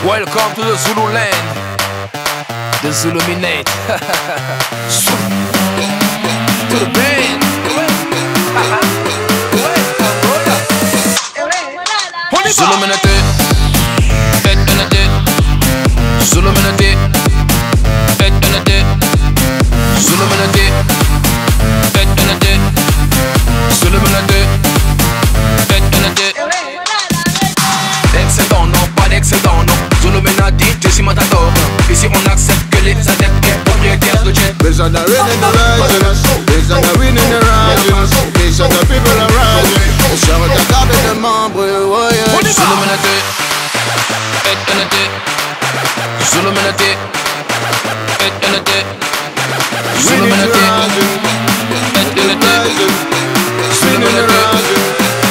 Welcome to the Zulu land, the Zuluminate. To the band. Zuluminate, Zuluminate, Zuluminate, Zuluminate, Zuluminate, Zuluminate. D'excédent, non, pas d'excédent, non. Zuluminati, Jesse Matador. Ici on accepte que les adeptes sont propriétaires de jet. These are the real in the rising. These are the win in the rising. These are the people arising. On sort de garde de membres, ouais. Zuluminati, Zuluminati, Zuluminati, Zuluminati, Zuluminati.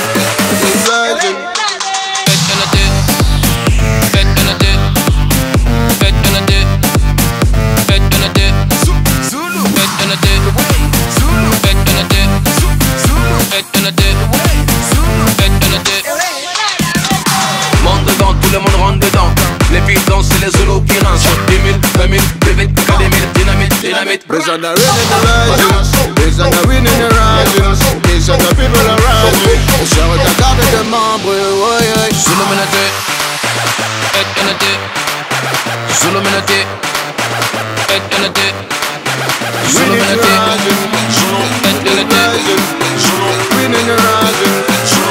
Tout le monde rentre dedans. Les filles dansent, c'est les Zulus qui rincent. 10 000, 20 000, plus vite, 4 000, dynamite, dynamite. These are the real in the rising. These are the win in the rising. These are the people arising. On sort de garde de membres, ouais. Zuluminati, Zuluminati, Zuluminati, Zuluminati, win in the rising.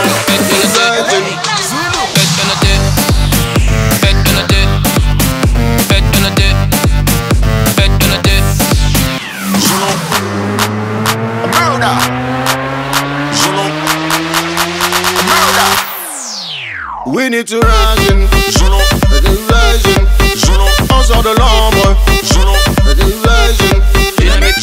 We need to rising, rising, on sort de l'ombre, rising, dynamite,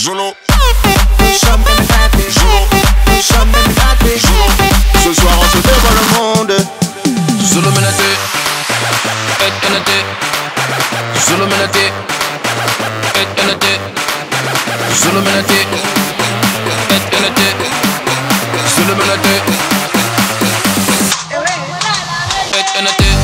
ce soir on se dévoile le monde. Zuluminati, Zuluminati, Zuluminati, Zuluminati, Zuluminati.